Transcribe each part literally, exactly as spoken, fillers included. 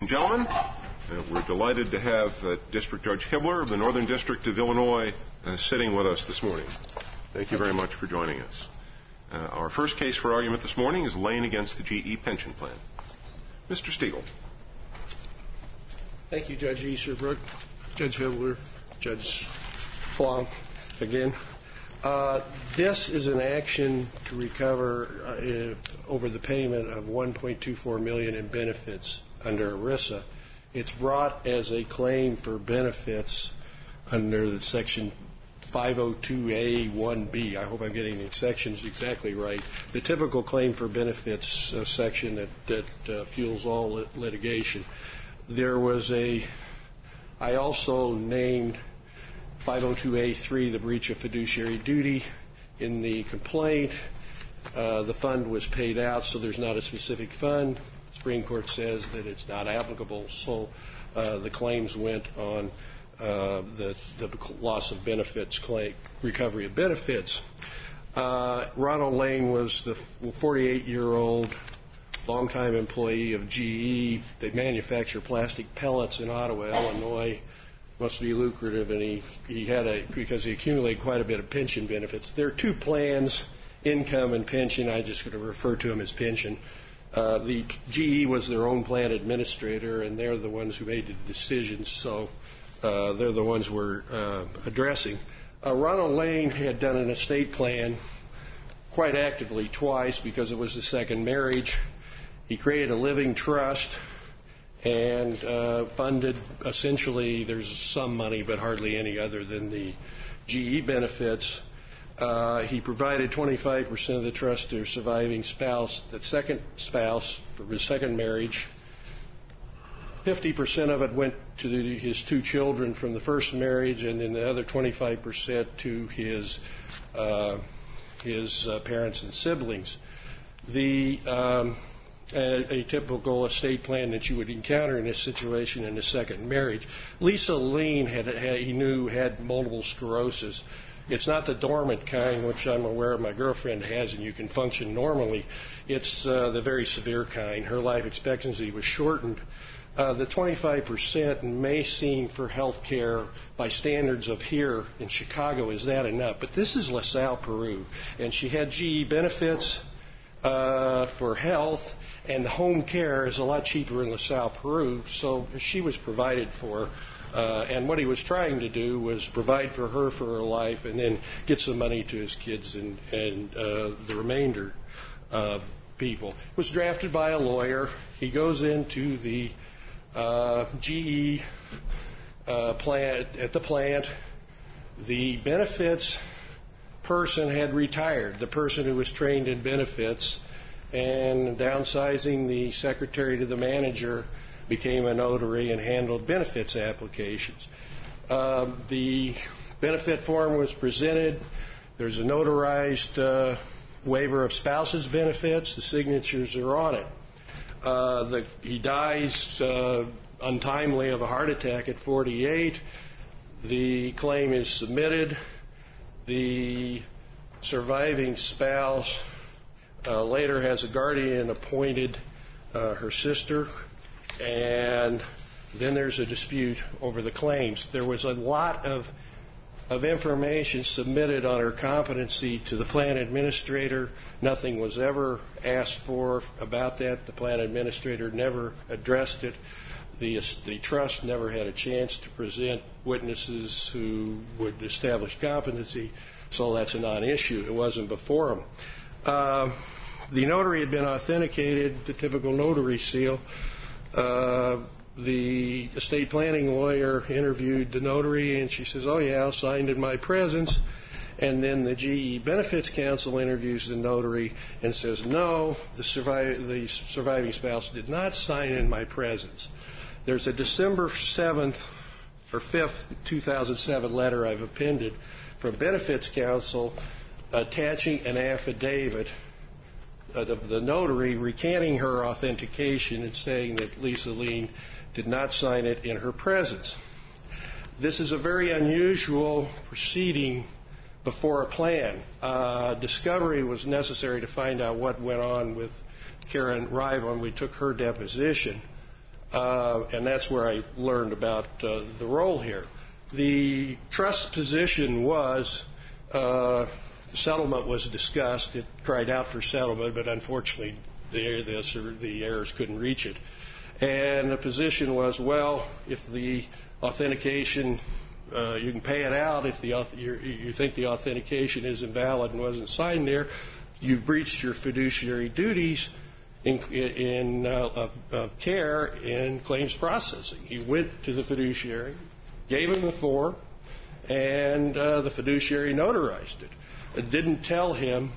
Gentlemen, uh, we're delighted to have uh, District Judge Hibbler of the Northern District of Illinois uh, sitting with us this morning. Thank you very much for joining us. Uh, our first case for argument this morning is Lane against the G E Pension Plan. Mister Stegall. Thank you, Judge Easterbrook, Judge Hibbler, Judge Flom, again. Uh, this is an action to recover uh, over the payment of one point two four million dollars in benefits under ERISA. It's brought as a claim for benefits under the section five oh two A one B. I hope I'm getting the sections exactly right. The typical claim for benefits uh, section that, that uh, fuels all lit- litigation. There was a, I also named five oh two A three, the breach of fiduciary duty, in the complaint. Uh, the fund was paid out, so there's not a specific fund. The Supreme Court says that it's not applicable, so uh, the claims went on uh, the, the loss of benefits claim, recovery of benefits. Uh, Ronald Lane was the forty-eight-year-old longtime employee of G E. They manufacture plastic pellets in Ottawa, Illinois. Must be lucrative, and he, he had a, because he accumulated quite a bit of pension benefits. There are two plans, income and pension. I just going to refer to them as pension. Uh, the G E was their own plan administrator, and they're the ones who made the decisions, so uh, they're the ones we're uh, addressing. Uh, Ronald Lane had done an estate plan quite actively twice because it was the second marriage. He created a living trust and uh, funded, essentially, there's some money, but hardly any other than the G E benefits. Uh, he provided twenty-five percent of the trust to his surviving spouse, that second spouse, for his second marriage. fifty percent of it went to the, his two children from the first marriage, and then the other twenty-five percent to his, uh, his uh, parents and siblings. The... Um, A, a typical estate plan that you would encounter in this situation in a second marriage. Lisa Lane had, had he knew had multiple sclerosis. It's not the dormant kind, which I'm aware of my girlfriend has, and you can function normally. It's uh, the very severe kind. Her life expectancy was shortened. Uh, the twenty-five percent may seem for health care by standards of here in Chicago, is that enough? But this is LaSalle, Peru, and she had G E benefits uh, for health. And the home care is a lot cheaper in LaSalle, Peru, so she was provided for. Uh, and what he was trying to do was provide for her for her life and then get some money to his kids and, and uh, the remainder of people. It was drafted by a lawyer. He goes into the uh, G E uh, plant, at the plant. The benefits person had retired, the person who was trained in benefits, and downsizing, the secretary to the manager became a notary and handled benefits applications. Uh, the benefit form was presented. There's a notarized uh, waiver of spouse's benefits. The signatures are on it. Uh, the, he dies uh, untimely of a heart attack at forty-eight. The claim is submitted. The surviving spouse Uh, later has a guardian appointed, uh, her sister, and then there's a dispute over the claims. There was a lot of of information submitted on her competency to the plan administrator. Nothing was ever asked for about that. The plan administrator never addressed it. The, the trust never had a chance to present witnesses who would establish competency, so that's a non-issue. It wasn't before them. Uh, the notary had been authenticated, the typical notary seal. Uh, the estate planning lawyer interviewed the notary, and she says, oh, yeah, signed in my presence. And then the G E Benefits Council interviews the notary and says, no, the, surviv- the surviving spouse did not sign in my presence. There's a December seventh or fifth, two thousand seven letter I've appended from Benefits Council attaching an affidavit of the notary recanting her authentication and saying that Lisa Lane did not sign it in her presence. This is a very unusual proceeding before a plan. Uh, discovery was necessary to find out what went on with Karen Rive when we took her deposition. uh, and that's where I learned about uh, the role here. The trust's position was uh, settlement was discussed. It cried out for settlement, but unfortunately the, the, the heirs couldn't reach it. And the position was, well, if the authentication, uh, you can pay it out if the you think the authentication is invalid and wasn't signed there, you've breached your fiduciary duties in, in uh, of, of care in claims processing. He went to the fiduciary, gave him the form, and uh, the fiduciary notarized it. It didn't tell him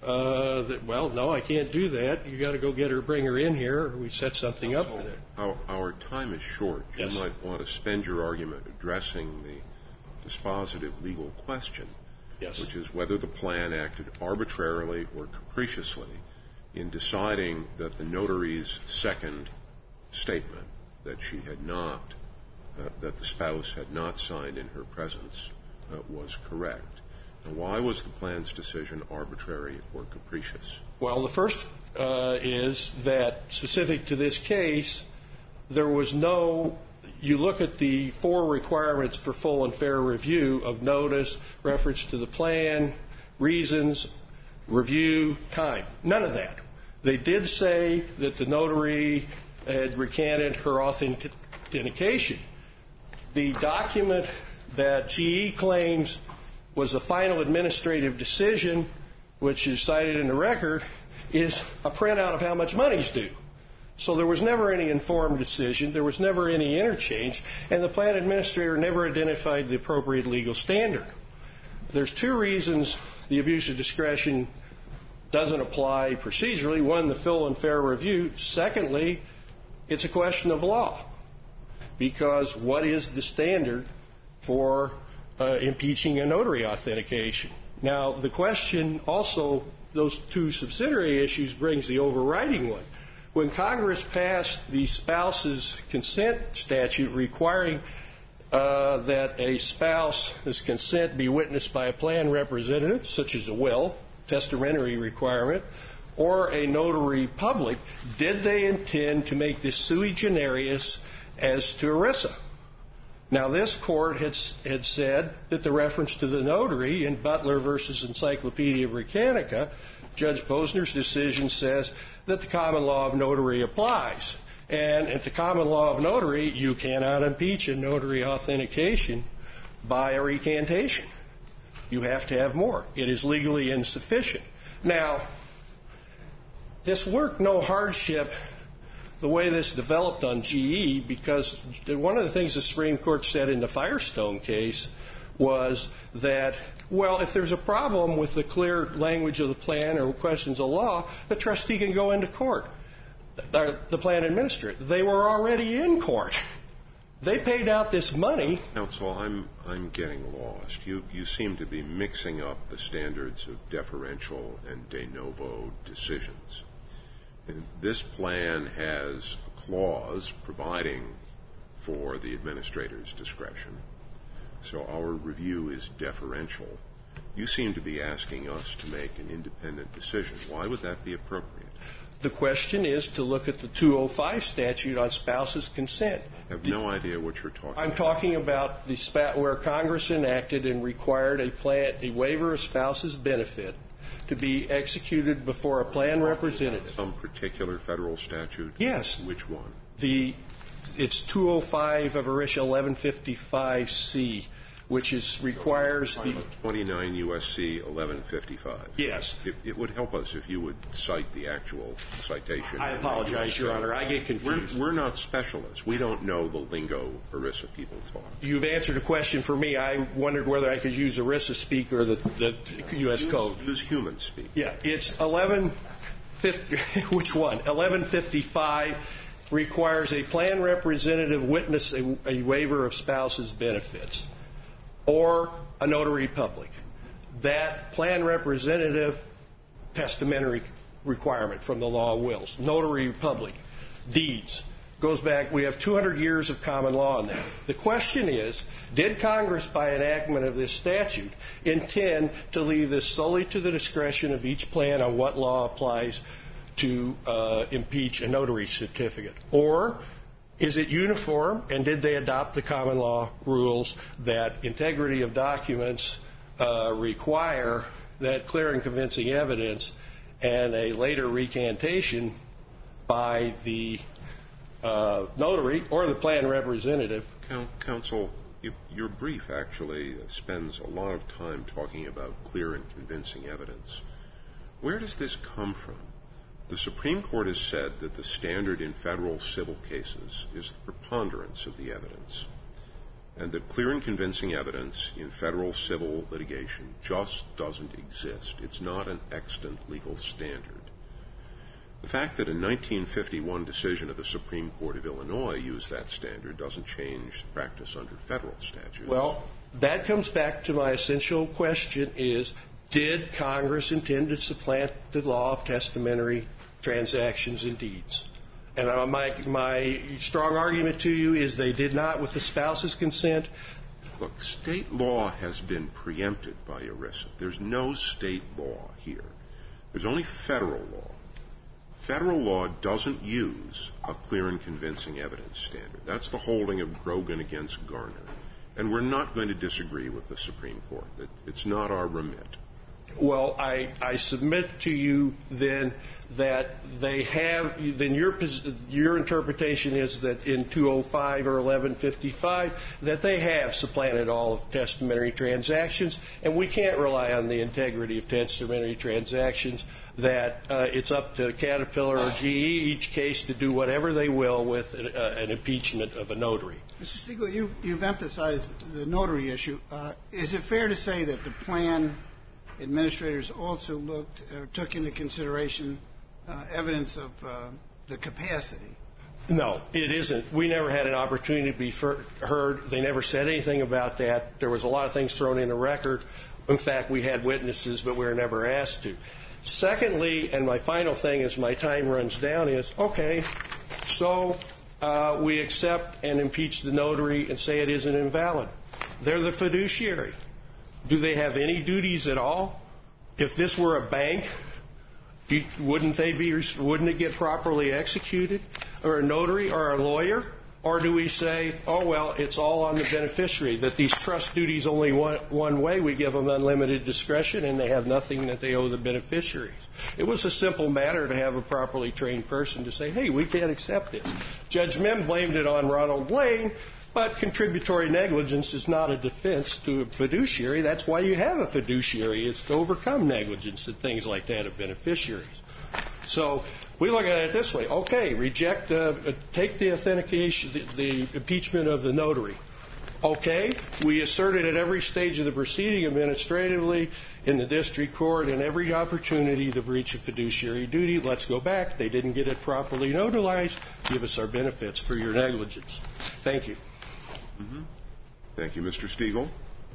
uh, that, well, no, I can't do that. You got to go get her, bring her in here, or we set something up for that. Our, our time is short. Yes. You might want to spend your argument addressing the dispositive legal question, Yes. which is whether the plan acted arbitrarily or capriciously in deciding that the notary's second statement, that she had not, uh, that the spouse had not signed in her presence, uh, was correct. Now, why was the plan's decision arbitrary or capricious? Well, the first uh, is that, specific to this case, there was no, you look at the four requirements for full and fair review of notice, reference to the plan, reasons, review, time. None of that. They did say that the notary had recanted her authentication. The document that G E claims was a final administrative decision, which is cited in the record, is a printout of how much money's due. So there was never any informed decision, there was never any interchange, and the plan administrator never identified the appropriate legal standard. There's two reasons the abuse of discretion doesn't apply procedurally. One, the full and fair review. Secondly, it's a question of law. Because what is the standard for uh, impeaching a notary authentication? Now, the question also, those two subsidiary issues, brings the overriding one. When Congress passed the spouse's consent statute requiring uh, that a spouse's consent be witnessed by a plan representative, such as a will, testamentary requirement, or a notary public, did they intend to make this sui generis as to ERISA? Now, this court had, had said that the reference to the notary in Butler versus Encyclopedia Britannica, Judge Posner's decision says that the common law of notary applies. And at the common law of notary, you cannot impeach a notary authentication by a recantation. You have to have more. It is legally insufficient. Now, this worked no hardship the way this developed on G E, because one of the things the Supreme Court said in the Firestone case was that, well, if there's a problem with the clear language of the plan or questions of law, the trustee can go into court, the plan administrator. They were already in court. They paid out this money. Counsel, I'm I'm getting lost. You you seem to be mixing up the standards of deferential and de novo decisions. And this plan has a clause providing for the administrator's discretion. So our review is deferential. You seem to be asking us to make an independent decision. Why would that be appropriate? The question is to look at the two oh five statute on spouse's consent. I have no idea what you're talking I'm about. I'm talking about the spa- where Congress enacted and required a plan, a waiver of spouse's benefit to be executed before a plan representative. Some particular federal statute? Yes. Which one? The it's two oh five of ERISA eleven fifty-five C, which is requires the twenty-nine U S C eleven fifty-five. Yes. It, it would help us if you would cite the actual citation. I apologize, Your Honor. I get confused. We're, we're not specialists. We don't know the lingo ERISA people talk. You've answered a question for me. I wondered whether I could use ERISA speak or the, the U S use, code. Use human speak. Yeah, it's eleven fifty. Which one? eleven fifty-five requires a plan representative witness a, a waiver of spouse's benefits, or a notary public. That plan representative testamentary requirement from the law of wills. Notary public, deeds. Goes back, we have two hundred years of common law on that. The question is, did Congress, by enactment of this statute, intend to leave this solely to the discretion of each plan on what law applies to uh, impeach a notary certificate? Or Is it uniform, and did they adopt the common law rules that integrity of documents uh, require that clear and convincing evidence and a later recantation by the uh, notary or the plan representative? Counsel, you, your brief actually spends a lot of time talking about clear and convincing evidence. Where does this come from? The Supreme Court has said that the standard in federal civil cases is the preponderance of the evidence, and that clear and convincing evidence in federal civil litigation just doesn't exist. It's not an extant legal standard. The fact that a nineteen fifty-one decision of the Supreme Court of Illinois used that standard doesn't change the practice under federal statutes. Well, that comes back to my essential question is, did Congress intend to supplant the law of testamentary transactions and deeds? And uh, my, my strong argument to you is they did not with the spouse's consent. Look, state law has been preempted by ERISA. There's no state law here. There's only federal law. Federal law doesn't use a clear and convincing evidence standard. That's the holding of Grogan against Garner. And we're not going to disagree with the Supreme Court. It's not our remit. Well, I, I submit to you then that they have, then your, your interpretation is that in two oh five or eleven fifty-five that they have supplanted all of testamentary transactions, and we can't rely on the integrity of testamentary transactions, that uh, it's up to Caterpillar or G E each case to do whatever they will with an, uh, an impeachment of a notary. Mister Stiegel, you've, you've emphasized the notary issue. Uh, is it fair to say that the plan administrators also looked or took into consideration uh, evidence of uh, the capacity? No, it isn't. We never had an opportunity to be heard. They never said anything about that. There was a lot of things thrown in the record. In fact, we had witnesses, but we were never asked to. Secondly, and my final thing as my time runs down is, okay, so uh, we accept and impeach the notary and say it isn't invalid. They're the fiduciary. Do they have any duties at all? If this were a bank, wouldn't they be? Wouldn't it get properly executed? Or a notary or a lawyer? Or do we say, oh, well, it's all on the beneficiary, that these trust duties only one, one way, we give them unlimited discretion and they have nothing that they owe the beneficiaries? It was a simple matter to have a properly trained person to say, hey, we can't accept this. Judge Mem blamed it on Ronald Lane, but contributory negligence is not a defense to a fiduciary. That's why you have a fiduciary. It's to overcome negligence and things like that of beneficiaries. So we look at it this way. Okay, reject, uh, take the authentication, the, the impeachment of the notary. Okay, we asserted at every stage of the proceeding administratively in the district court and every opportunity the breach of fiduciary duty. Let's go back. They didn't get it properly notarized. Give us our benefits for your negligence. Thank you. Mm-hmm. Thank you, Mister Stiegel.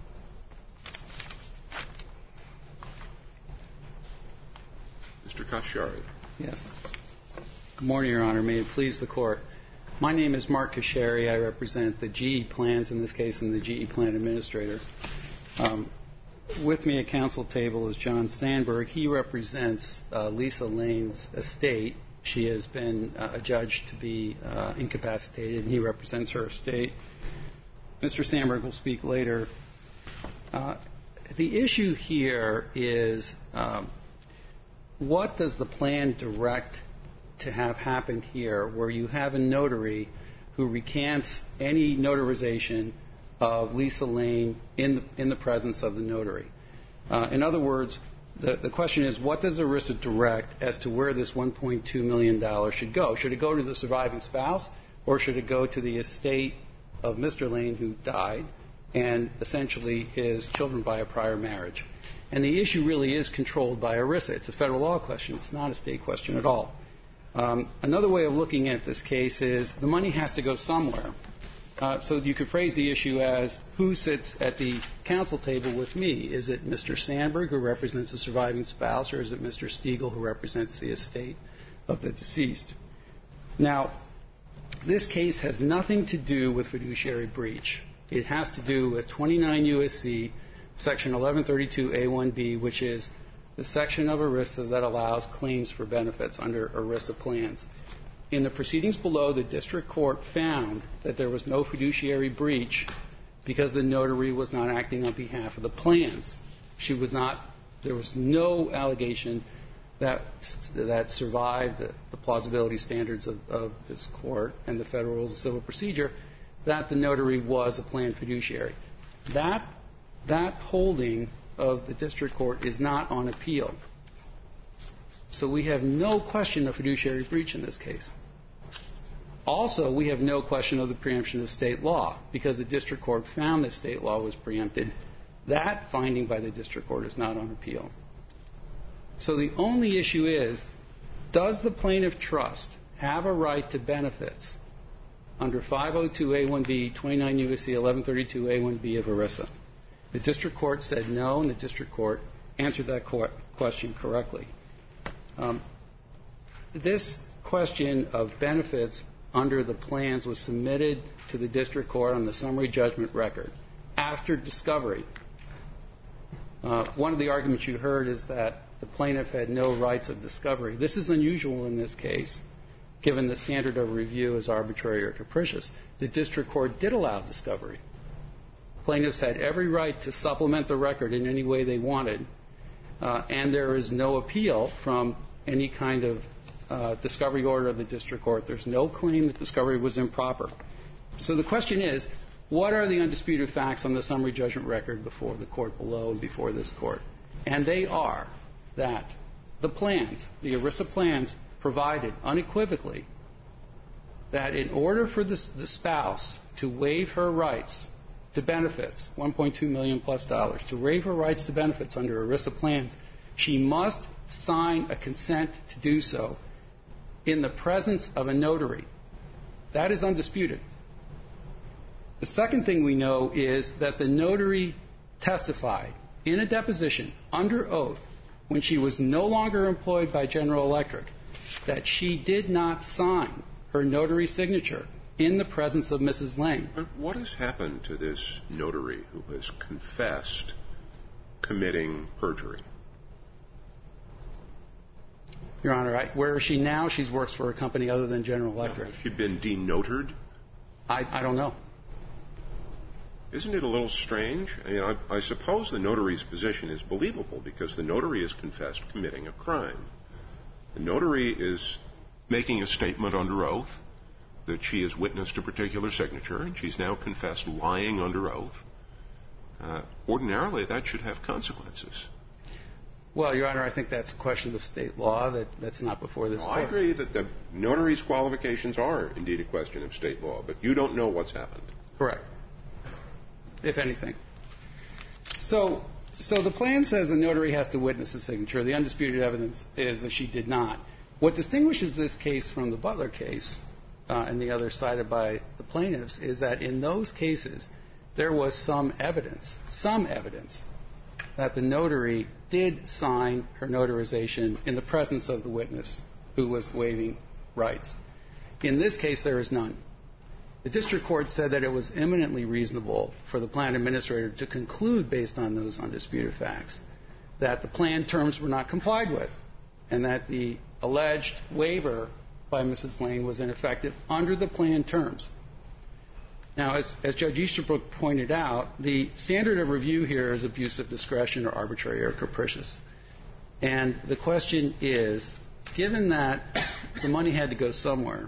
Mister Kashari. Yes. Good morning, Your Honor. May it please the Court. My name is Mark Kashari. I represent the G E plans, in this case, and the G E plan administrator. Um, with me at council table is John Sandberg. He represents uh, Lisa Lane's estate. She has been uh, adjudged to be uh, incapacitated, and he represents her estate. Mister Sandberg will speak later. Uh, the issue here is um, what does the plan direct to have happen here, where you have a notary who recants any notarization of Lisa Lane in the, in the presence of the notary? Uh, in other words, the, the question is, what does ERISA direct as to where this one point two million dollars should go? Should it go to the surviving spouse, or should it go to the estate of Mister Lane, who died, and essentially his children by a prior marriage? And the issue really is controlled by ERISA. It's a federal law question. It's not a state question at all. Um, another way of looking at this case is the money has to go somewhere. Uh, so you could phrase the issue as, who sits at the council table with me? Is it Mister Sandberg, who represents the surviving spouse, or is it Mister Stiegel, who represents the estate of the deceased? Now, this case has nothing to do with fiduciary breach. It has to do with twenty-nine U S C Section eleven thirty-two A one B, which is the section of ERISA that allows claims for benefits under ERISA plans. In the proceedings below, the district court found that there was no fiduciary breach because the notary was not acting on behalf of the plans. She was not, there was no allegation that that survived the, the plausibility standards of, of this court and the Federal Rules of Civil Procedure that the notary was a planned fiduciary. That, that holding of the district court is not on appeal. So we have no question of fiduciary breach in this case. Also, we have no question of the preemption of state law because the district court found that state law was preempted. That finding by the district court is not on appeal. So the only issue is, does the plaintiff trust have a right to benefits under five oh two A one B, twenty-nine U S C eleven thirty-two A one B of ERISA? The district court said no, and the district court answered that question correctly. Um, this question of benefits under the plans was submitted to the district court on the summary judgment record after discovery. Uh, one of the arguments you heard is that the plaintiff had no rights of discovery. This is unusual in this case, given the standard of review is arbitrary or capricious. The district court did allow discovery. Plaintiffs had every right to supplement the record in any way they wanted, uh, and there is no appeal from any kind of uh, discovery order of the district court. There's no claim that discovery was improper. So the question is, what are the undisputed facts on the summary judgment record before the court below and before this court? And they are that the plans, the ERISA plans, provided unequivocally that in order for the, the spouse to waive her rights to benefits, one point two million plus dollars, to waive her rights to benefits under ERISA plans, she must sign a consent to do so in the presence of a notary. That is undisputed. The second thing we know is that the notary testified in a deposition under oath when she was no longer employed by General Electric that she did not sign her notary signature in the presence of Missus Lang. But what has happened to this notary who has confessed committing perjury? Your Honor, I, where is she now? She works for a company other than General Electric. Has she been denotared? I, I don't know. Isn't it a little strange? I mean, I, I suppose the notary's position is believable because the notary has confessed committing a crime. The notary is making a statement under oath that she has witnessed a particular signature, and she's now confessed lying under oath. Uh, ordinarily, that should have consequences. Well, Your Honor, I think that's a question of state law. That, that's not before this no, court. I agree that the notary's qualifications are indeed a question of state law, but you don't know what's happened. Correct. If anything. So, so the plan says the notary has to witness a signature. The undisputed evidence is that she did not. What distinguishes this case from the Butler case uh, and the other cited by the plaintiffs is that in those cases there was some evidence, some evidence, that the notary did sign her notarization in the presence of the witness who was waiving rights. In this case, there is none. The district court said that it was eminently reasonable for the plan administrator to conclude, based on those undisputed facts, that the plan terms were not complied with and that the alleged waiver by Missus Lane was ineffective under the plan terms. Now, as, as Judge Easterbrook pointed out, the standard of review here is abuse of discretion or arbitrary or capricious. And the question is, given that the money had to go somewhere,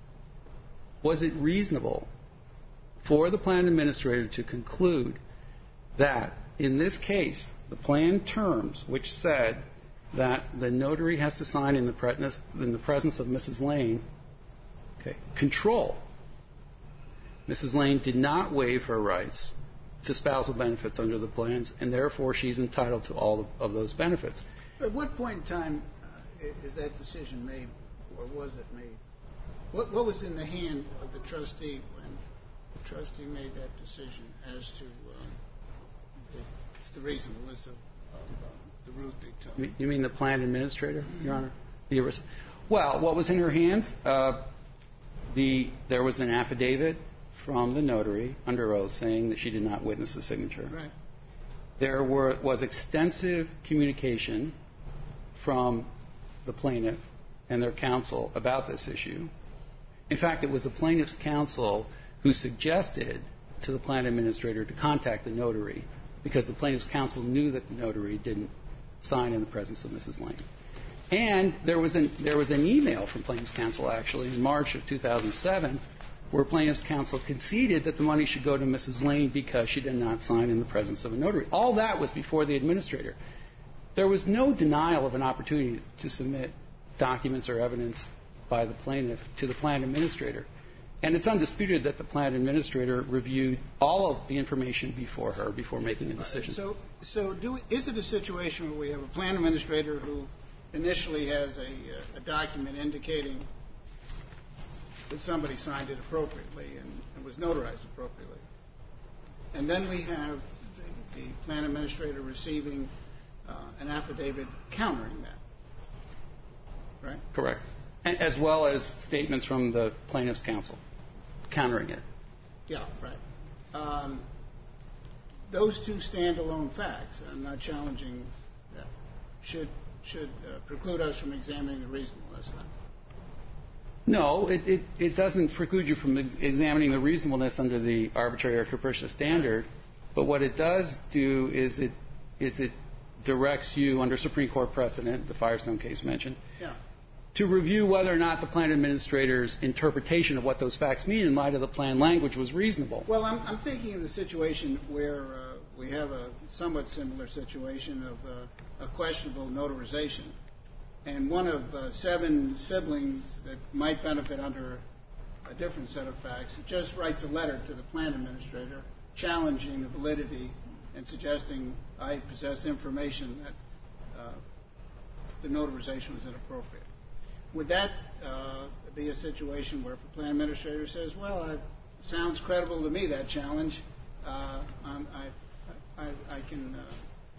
was it reasonable for the plan administrator to conclude that, in this case, the plan terms, which said that the notary has to sign in the, pre- in the presence of Missus Lane, okay, control, Missus Lane did not waive her rights to spousal benefits under the plans, and therefore she's entitled to all of those benefits. At what point in time uh, is that decision made, or was it made? What, what was in the hand of the trustee when the trustee made that decision as to um, the, the reasonableness of, of uh, the route they took? You mean the plan administrator, Your Honor? The, well, what was in her hands? Uh, the, there was an affidavit from the notary under oath saying that she did not witness the signature. Right. There were, was extensive communication from the plaintiff and their counsel about this issue. In fact, it was the plaintiff's counsel who suggested to the plan administrator to contact the notary because the plaintiff's counsel knew that the notary didn't sign in the presence of Missus Lane. And there was an, there was an email from plaintiff's counsel, actually, in March of two thousand seven, where plaintiff's counsel conceded that the money should go to Missus Lane because she did not sign in the presence of a notary. All that was before the administrator. There was no denial of an opportunity to submit documents or evidence by the plaintiff to the plan administrator. And it's undisputed that the plan administrator reviewed all of the information before her before making a decision. Uh, so so do we, is it a situation where we have a plan administrator who initially has a, a document indicating that somebody signed it appropriately and, and was notarized appropriately? And then we have the, the plan administrator receiving uh, an affidavit countering that, right? Correct. As well as statements from the plaintiff's counsel countering it. Yeah, right. Um, those two standalone facts, I'm not challenging that, should should uh, preclude us from examining the reasonableness then. No, it, it, it doesn't preclude you from ex- examining the reasonableness under the arbitrary or capricious standard. But what it does do is it is it directs you under Supreme Court precedent, the Firestone case mentioned, yeah. to review whether or not the plan administrator's interpretation of what those facts mean in light of the plan language was reasonable. Well, I'm, I'm thinking of the situation where uh, we have a somewhat similar situation of uh, a questionable notarization. And one of uh, seven siblings that might benefit under a different set of facts just writes a letter to the plan administrator challenging the validity and suggesting I possess information that uh, the notarization was inappropriate. Would that uh, be a situation where if a plan administrator says, well, it sounds credible to me, that challenge, uh, I, I, I can uh,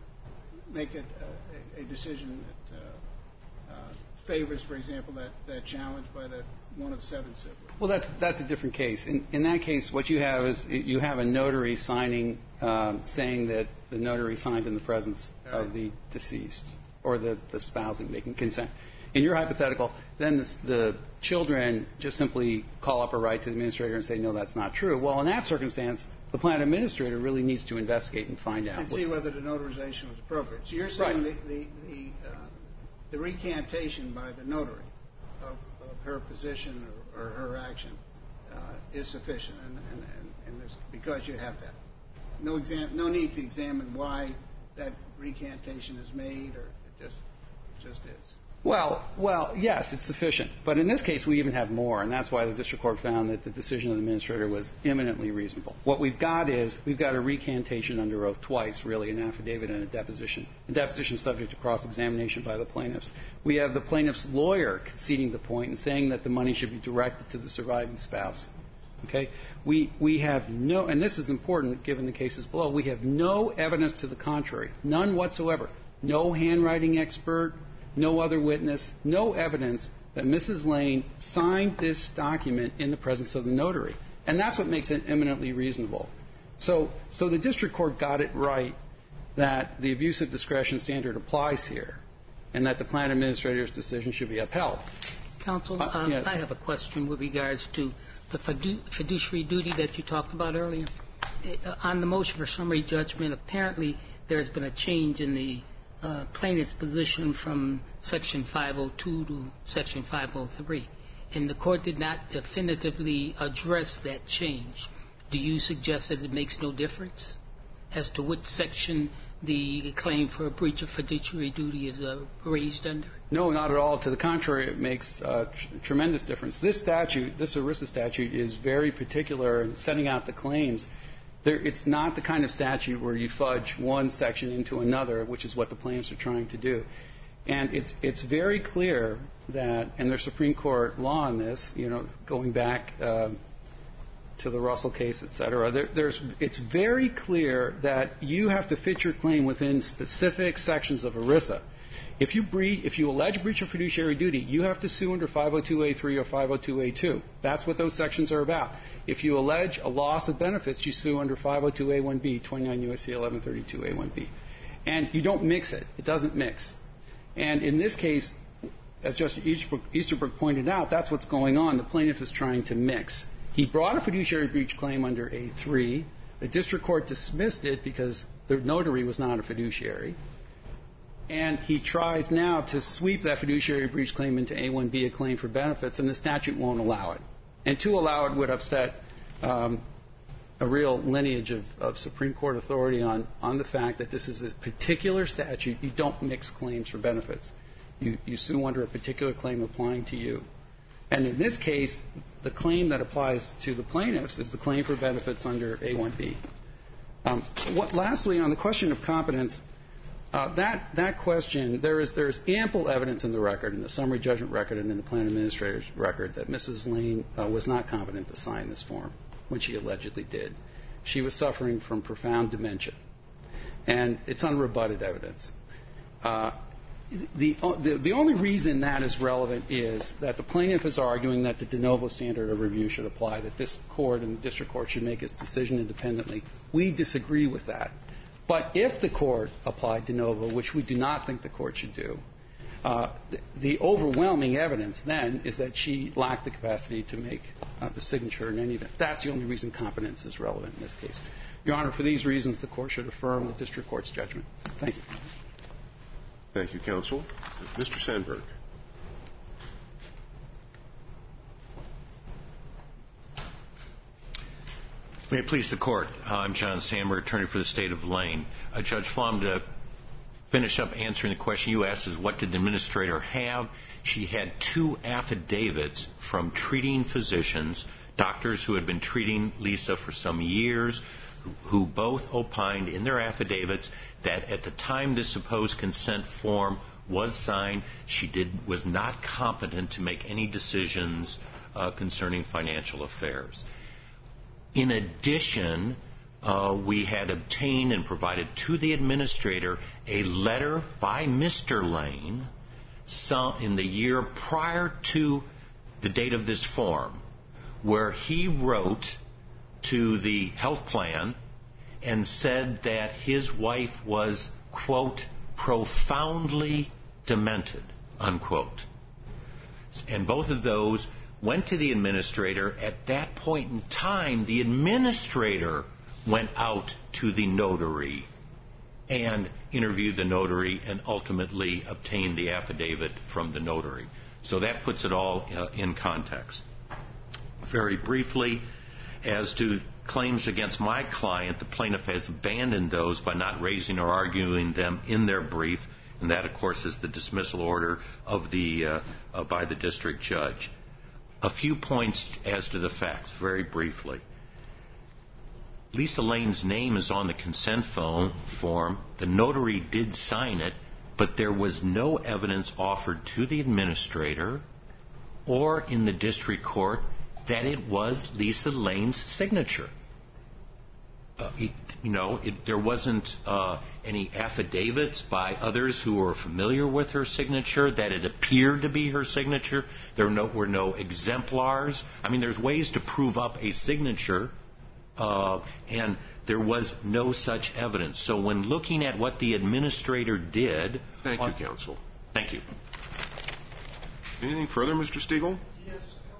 make it a, a decision that uh, uh, favors, for example, that, that challenge by the one of seven siblings? Well, that's that's a different case. In, in that case, what you have is you have a notary signing, um, saying that the notary signed in the presence right. of the deceased or the, the spouse making consent. In your hypothetical, then the, the children just simply call up or write to the administrator and say, no, that's not true. Well, in that circumstance, the plan administrator really needs to investigate and find out. And see whether the notarization was appropriate. So you're saying right. the, the, the, uh, the recantation by the notary of, of her position or, or her action uh, is sufficient and, and, and, and this, because you have that. No, exam, no need to examine why that recantation is made, or it just, it just is. Well, well, yes, it's sufficient. But in this case, we even have more, and that's why the district court found that the decision of the administrator was eminently reasonable. What we've got is we've got a recantation under oath twice, really, an affidavit and a deposition. A deposition subject to cross-examination by the plaintiffs. We have the plaintiff's lawyer conceding the point and saying that the money should be directed to the surviving spouse. Okay? We, we have no, and this is important given the cases below, we have no evidence to the contrary, none whatsoever. No handwriting expert, no other witness, no evidence that Missus Lane signed this document in the presence of the notary. And that's what makes it eminently reasonable. So, so the district court got it right that the abuse of discretion standard applies here and that the plan administrator's decision should be upheld. Counsel, uh, um, yes. I have a question with regards to the fidu- fiduciary duty that you talked about earlier. Uh, on the motion for summary judgment, apparently there has been a change in the Uh, plaintiff's position from Section five oh two to Section five oh three, and the court did not definitively address that change. Do you suggest that it makes no difference as to which section the claim for a breach of fiduciary duty is uh, raised under? No, not at all. To the contrary, it makes uh, tr- tremendous difference. This statute, this ERISA statute, is very particular in setting out the claims. There, it's not the kind of statute where you fudge one section into another, which is what the plaintiffs are trying to do. And it's it's very clear that, and there's Supreme Court law on this, you know, going back uh, to the Russell case, et cetera, there, there's, it's very clear that you have to fit your claim within specific sections of ERISA. If you, breach, if you allege breach of fiduciary duty, you have to sue under five oh two A three or five oh two A two. That's what those sections are about. If you allege a loss of benefits, you sue under five oh two A one B, twenty-nine U S C eleven thirty-two A one B. And you don't mix it. It doesn't mix. And in this case, as Justice Easterbrook, Easterbrook pointed out, that's what's going on. The plaintiff is trying to mix. He brought a fiduciary breach claim under A three. The district court dismissed it because the notary was not a fiduciary. And he tries now to sweep that fiduciary breach claim into A one B, a claim for benefits, and the statute won't allow it. And to allow it would upset um, a real lineage of, of Supreme Court authority on, on the fact that this is a particular statute. You don't mix claims for benefits. You, you sue under a particular claim applying to you. And in this case, the claim that applies to the plaintiffs is the claim for benefits under A one B. Um, what, lastly, on the question of competence, uh, that, that question, there is, there is ample evidence in the record, in the summary judgment record and in the plan administrator's record, that Missus Lane uh, was not competent to sign this form when she allegedly did. She was suffering from profound dementia. And it's unrebutted evidence. Uh, The, the, the only reason that is relevant is that the plaintiff is arguing that the de novo standard of review should apply, that this court and the district court should make its decision independently. We disagree with that. But if the court applied de novo, which we do not think the court should do, uh, the, the overwhelming evidence then is that she lacked the capacity to make uh, the signature in any event. That's the only reason competence is relevant in this case. Your Honor, for these reasons, the court should affirm the district court's judgment. Thank you. Thank you, counsel. Mister Sandberg. May it please the Court. Uh, I'm John Sandberg, attorney for the State of Lane. Uh, Judge Flom, to finish up answering the question you asked is what did the administrator have? She had two affidavits from treating physicians, doctors who had been treating Lisa for some years, who both opined in their affidavits that at the time this supposed consent form was signed, she did was not competent to make any decisions uh, concerning financial affairs. In addition, uh, we had obtained and provided to the administrator a letter by Mister Lane some, in the year prior to the date of this form, where he wrote to the health plan and said that his wife was, quote, profoundly demented, unquote. And both of those went to the administrator. At that point in time, the administrator went out to the notary and interviewed the notary and ultimately obtained the affidavit from the notary. So that puts it all uh, in context. Very briefly, as to claims against my client, the plaintiff has abandoned those by not raising or arguing them in their brief, and that, of course, is the dismissal order of the uh, uh, by the district judge. A few points as to the facts, very briefly. Lisa Lane's name is on the consent phone form. The notary did sign it, but there was no evidence offered to the administrator or in the district court that it was Lisa Lane's signature. Uh, it, you know, it, there wasn't uh, any affidavits by others who were familiar with her signature that it appeared to be her signature. There were no, were no exemplars. I mean, there's ways to prove up a signature, uh, and there was no such evidence. So when looking at what the administrator did... Thank on, you, counsel. Thank you. Anything further, Mister Stiegel? Yes.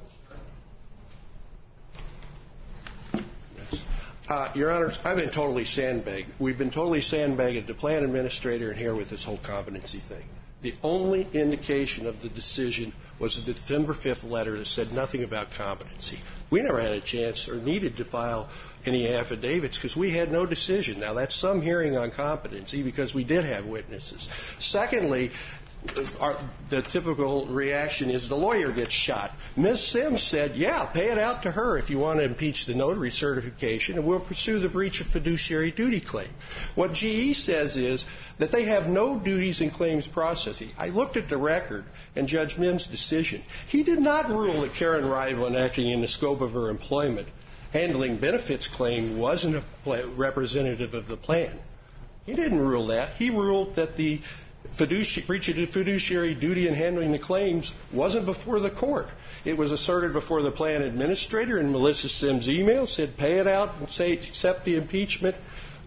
Uh, Your Honor, I've been totally sandbagged. We've been totally sandbagged, the plan administrator in here with this whole competency thing. The only indication of the decision was the December fifth letter that said nothing about competency. We never had a chance or needed to file any affidavits because we had no decision. Now, that's some hearing on competency because we did have witnesses. Secondly, Our, the typical reaction is the lawyer gets shot. Miz Sims said, yeah, pay it out to her if you want to impeach the notary certification, and we'll pursue the breach of fiduciary duty claim. What G E says is that they have no duties in claims processing. I looked at the record and Judge Mims' decision. He did not rule that Karen Rivlin, acting in the scope of her employment, handling benefits claim wasn't a representative of the plan. He didn't rule that. He ruled that the Fiduci- breach of fiduciary duty in handling the claims wasn't before the court. It was asserted before the plan administrator, and Melissa Sims' email said pay it out and say accept the impeachment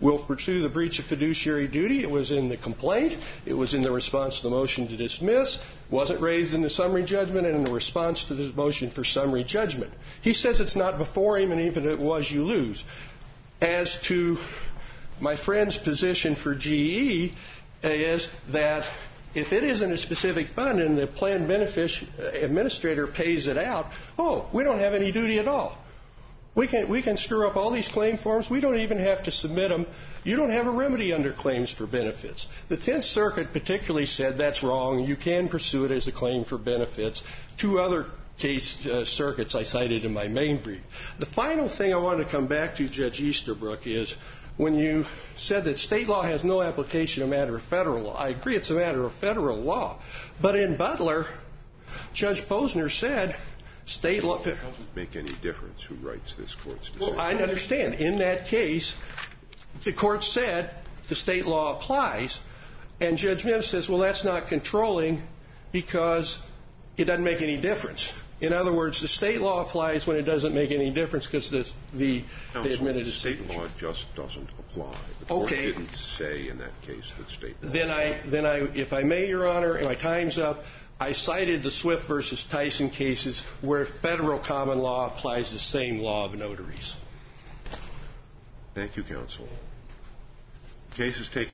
will pursue the breach of fiduciary duty. It was in the complaint. It was in the response to the motion to dismiss. Wasn't raised in the summary judgment and in the response to the motion for summary judgment. He says it's not before him, and even if it was, you lose. As to my friend's position for G E is that if it isn't a specific fund and the plan benefic- administrator pays it out, oh, we don't have any duty at all. We can, we can screw up all these claim forms. We don't even have to submit them. You don't have a remedy under claims for benefits. The Tenth Circuit particularly said that's wrong. You can pursue it as a claim for benefits. Two other case uh, circuits I cited in my main brief. The final thing I want to come back to, Judge Easterbrook, is when you said that state law has no application, a matter of federal law. I agree it's a matter of federal law. But in Butler, Judge Posner said state law... It doesn't make any difference who writes this court's decision. Well, I understand. In that case, the court said the state law applies, and Judge Mims says, well, that's not controlling because it doesn't make any difference. In other words, the state law applies when it doesn't make any difference because the, the, the admitted state law just doesn't apply. The court okay. didn't say in that case that state law Then I, then I, if I may, Your Honor, and my time's up, I cited the Swift versus Tyson cases where federal common law applies the same law of notaries. Thank you, counsel. Case is taken.